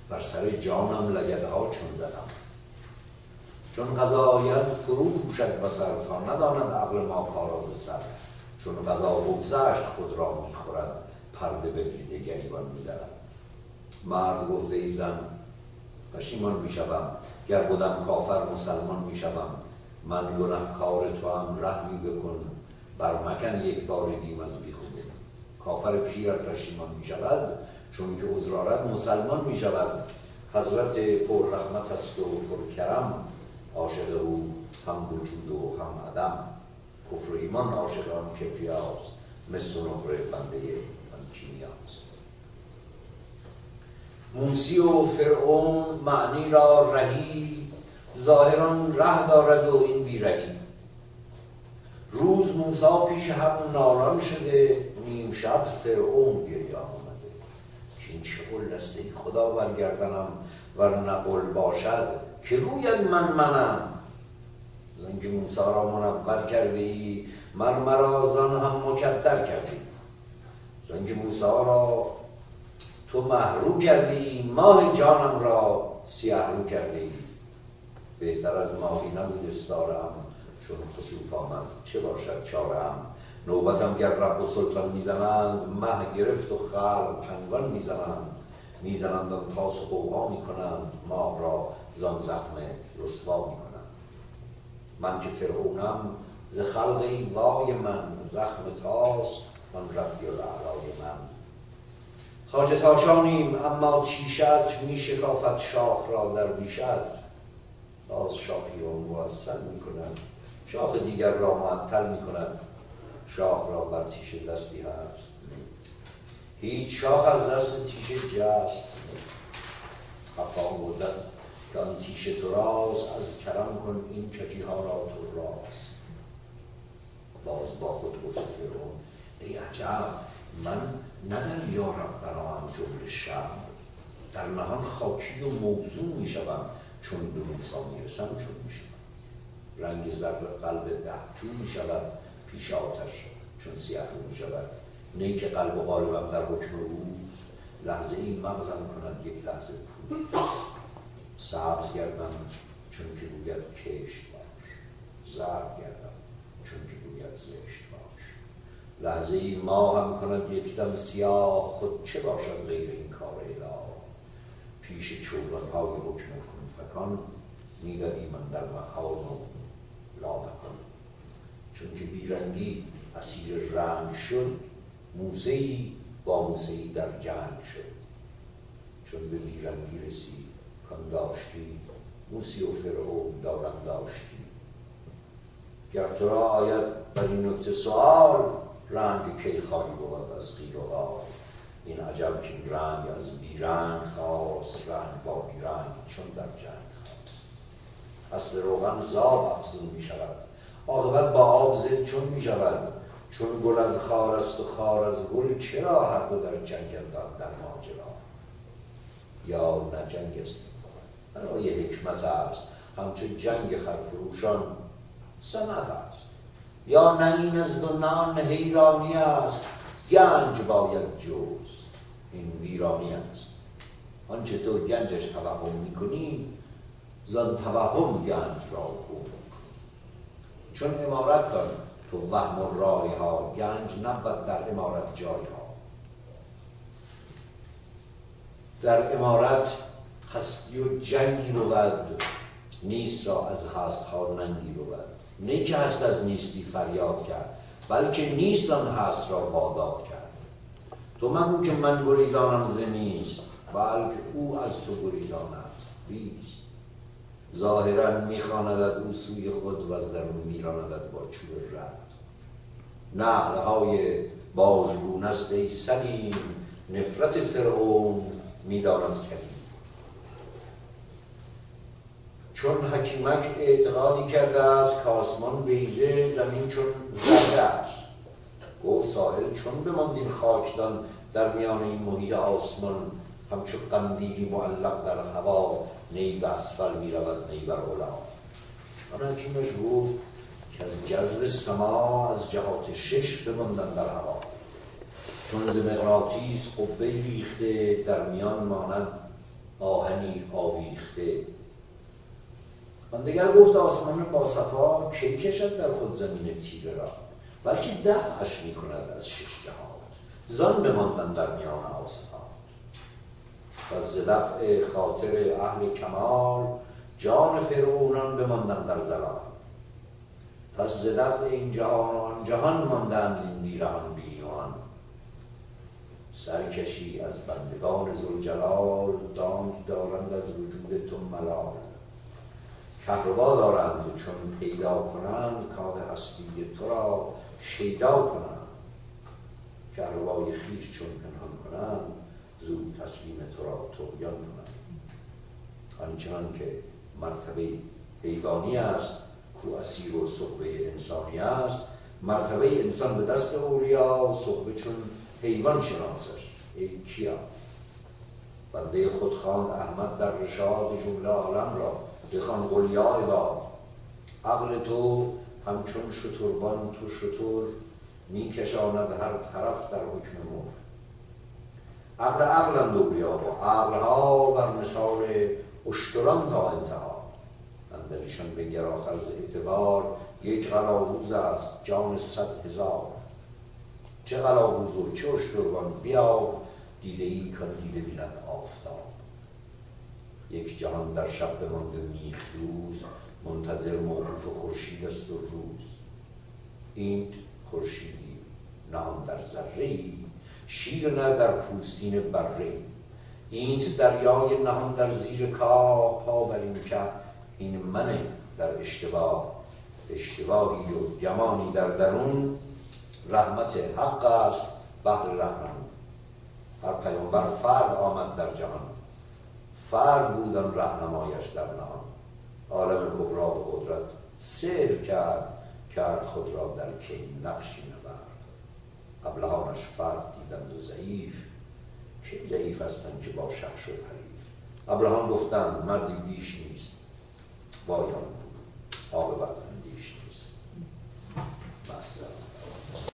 بر سر جانم لگدها چون زدم. چون قضا آید فرو پوشد بصر، تا نداند عقل ما کار ز سر. چون قضا بگذشت خود را میخورد، پرده بدیده گریبان میدرد. مرد گفته ای زن پشیمان میشوم، گر بودم کافر مسلمان میشوم. من گنهکار تو هم رحمی بکن، برمکن یک بار دیم از بیخوده. کافر پیر پشیمان میشود، چون که عذر آرد مسلمان میشود. حضرت پر رحمت است و پر کرم، عاشق او هم وجود و هم عدم. کفر و ایمان عاشقان کبریاست، مس و نقره بنده من کیمیاست. موسی و فرعون معنی را رهی، ظاهران ره دارد و این بی رهی. روز موسی پیش حق نالان شده، نیم شب فرعون گریان آمده. که این چه قول است ای خدا برگردنم، ور نقل باشد که گوید من منم. زنگ موسی را منور کرده ای، مرا زان هم مکدر کرده ای. زنگ موسی را تو محرو کرده ای، ماه جانم را سیه رو کرده ای. بهتر از ماهی نبود استارم، چون خسوف آمد چه باشد چارم. نوبتم گر رب و سلطان میزنند، مه گرفت و خلق پنگان میزنند. میزنند آن تاس و قوقا میکنند، ماه را زان زخم رسوا میکنند. من که فرعونم ز خلق ای وای من، زخم تاس آن ربی الاعلای من. خواجه تاشانیم اما تیشت، می شکافت شاخ را در بیشت. باز شاخی را موصل می کند، شاخ دیگر را معطل می کند. شاخ را بر تیشه دستی هست، هیچ شاخ از دست تیشه جست. حقا بودن که آن تیشه تو راست، از کرم کن این کجی ها را تو راست. باز با خود گفت فرعون ای عجب، من نه در یا ربنا هم جمله شب. در نهان خاکی و موضوع می شوم، چون به موسی می رسم چون می شوم. رنگ زر قلب دهتو می شود، پیش آتش چون سیه رو می شود. نه که قلب و قالبم در حکم اوست، لحظه این مغزم کند یک لحظه پوست. سبز گردم چون که گوید کشت باش، زرد گردم چون که گوید زشت باش. لحظه این ماه هم کند یک دم سیاه، خود چه باشد غیر این کار اله. پیش چوگانهای حکم کن فکان، میدوی من در مکان و لامکان. چون که بیرنگی اسیر رنگ شد، موسیی با موسیی در جنگ شد. چون به بیرنگی رسید کان داشتی، موسی و فرعون دارن داشتی. گر تو را آید بر این نکته سؤال، رنگ کی خالی بود از غیر و غال. این عجب که این رنگ از بیرنگ خواست، رنگ با بیرنگ چون در جنگ خواست. اصل روغن زاب افزون می شود، عاقبت با آب زد چون می شود. چون گل از خار است و خار از گل، چرا هر دو در جنگ اندان در ماجرا. یا نه جنگ است برای حکمت است، همچو جنگ خرفروشان صنعت است. یا نه این از دو نه حیرانی است، گنج باید جست این ویرانی است. آنچه تو گنجش توهم میکنی، زان توهم گنج را گم کن. چون امارت دان تو وهم و رای ها، گنج نبود در امارت جای ها. در امارت هستی و جنگی بود، نیست را از هست ها ننگی بود. نه که هست از نیستی فریاد کرد، بلکه نیست آن هست را واداد کرد. تو مگو که من گریزانم ز نیست، بلکه او از تو گریزان است بیست. ظاهرا میخواندد او سوی خود، و از درون میراندد با چوب رد. نعلهای باژگون است ای سلیم، نفرت فرعون میدان از کریم. چون حکیمک اعتقادی کرده است، که آسمان بیضه زمین چون زرده است. گفت سائل چون بماند این خاکدان، در میان این محیط آسمان. همچون قندیلی معلق در هوا، نی به اسفل می رود نی بر علا. آن حکیمش گفت که از جذب سما، از جهات شش بماندن در هوا. چون ز مغناطیس قبه ریخته، در میان ماند آه آن دگر گفت آسمان با صفا کی کشد در خود زمین تیره را، بلکه دفعش می کند از شش جهات، زان بماندن در میان آصفات. و ز دفع خاطر اهل کمال، جان فرعونان بماندن در ضلال. پس ز دفع این جهان و آن جهان ماندند این بیرهان بینوان. سرکشی از بندگان ذوالجلال، دانک دارند از وجود تو ملال. کهربا دارند چون پیدا کنند، کاه هستی تو را شیدا کنند. کهربای خویش چون پنهان کنند، زود تسلیم تو را طغیان کنند. آنچنان که مرتبه حیوانی است کو اسیر و صحبه انسانی است، مرتبه انسان به دست اولیا، صحبه چون حیوان شناسش ای کیا. بنده خود خواند احمد در رشاد، جمله عالم را بخوان قل یا عباد. عقل تو همچون شتربان تو شتر، می کشاند هر طرف در حکم مر. عقل عقلند اولیا و عقلها، بر مثال اشتران تا انتها. اندریشان بنگر آخر ز اعتبار، یک قلاووز است جان 100,000. چه قلاووز و چه اشتربان بیاب، دیده ای کان دیده بیند آفتاب. یک جهان در شب بمانده میخ دوز، منتظر موقوف خورشید است و روز. این خورشیدی نهان در ذره‌ای، شیر نه در پوستین بره‌ای. اینت دریای نهان در زیر کاه، پا بر این که این من در اشتباه. اشتباهی و گمانی در درون، رحمت حق است بحر رحمن. هر پیامبر فرد آمد در جهان، فرد بودن رهنمایش در نهان. عالم کبری به قدرت سیر کرد خود را در کی نقشی نبرد. ابلهانش فرد دیدند و ضعیف، که ضعیف هستند که با شه شد حریف. ابلهان گفتند مردی بیش نیست، وایان عاقبت